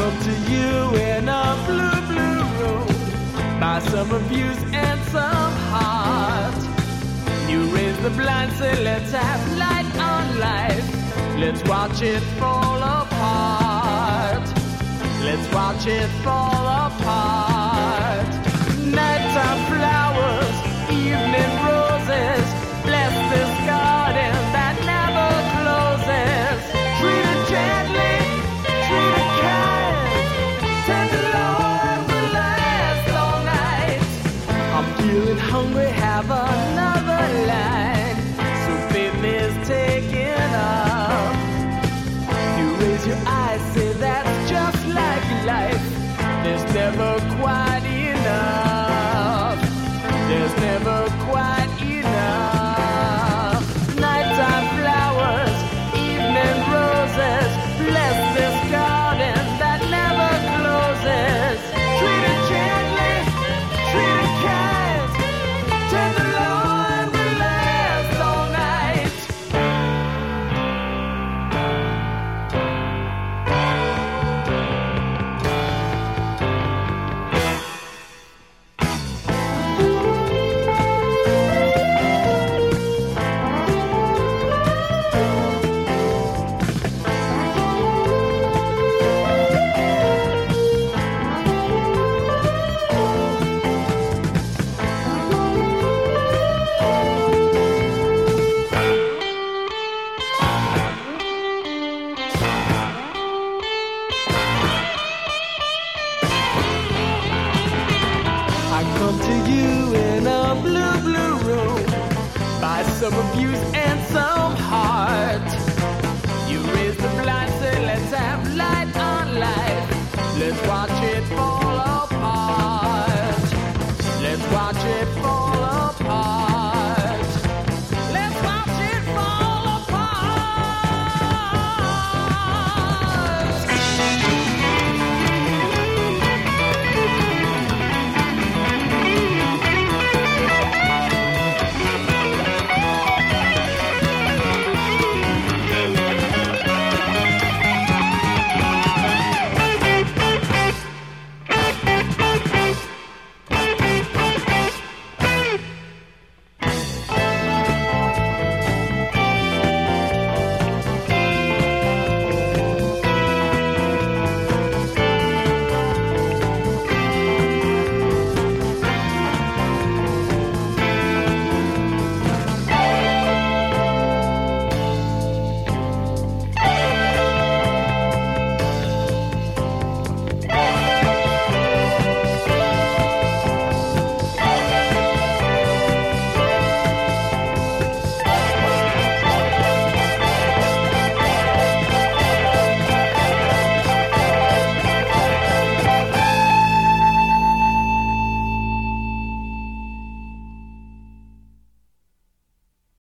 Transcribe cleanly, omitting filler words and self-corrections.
come to you in a blue, blue room. Buy some abuse and some heart. You raise the blinds, say let's have light on life. Let's watch it fall apart. Let's watch it fall apart. Nighttime flowers, evening roses. Bless this garden that never closes. Treat it gently, treat it kind. Tender Lord will last all night. I'm feeling hungry, have another line. So faith is taken up. You raise your eyes, say that's just like life. There's never quite enough. There's never quite enough. Nighttime flowers, evening roses. Bless this garden that never closes. Treat it gently, treat it kind. Tender Lord will last all night. I come to you in a blue, blue room. Buy some abuse